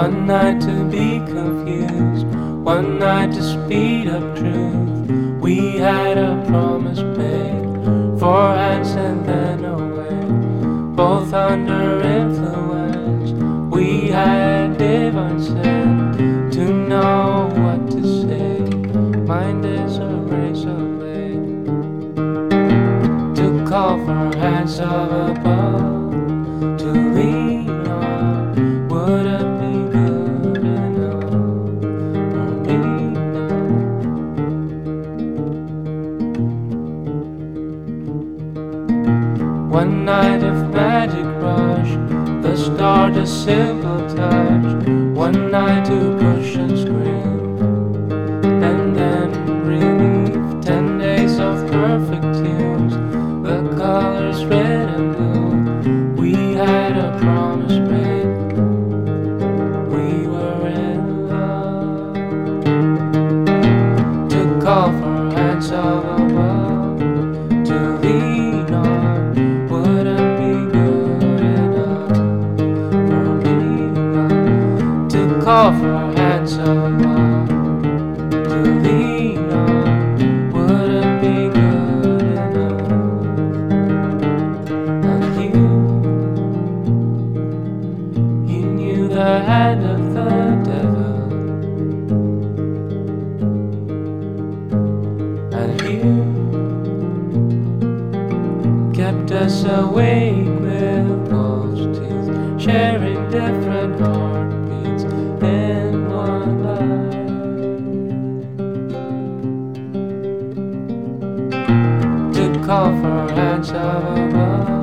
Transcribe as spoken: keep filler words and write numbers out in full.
One night to be confused, one night to speed up truth. We had a promise made, four hands and then away. Both under influence, we had divine sense to know what to say. Mind is a razor blade to call for hands of above, to lean on. Would it be good enough for me now? One night of magic rush, the start a simple touch. One night to push and scream, and then relief. Ten days of perfect tunes, the colors red and blue. We had a promise made, we were in love. To call for hands of above, to lean on. Would it be good enough for me now? To call for hands of above, to lean on. Would it be good enough? And you, you knew the hand of the devil, and you kept us awake with false teeth, sharing different heartbeats in one life. To call for hands of above.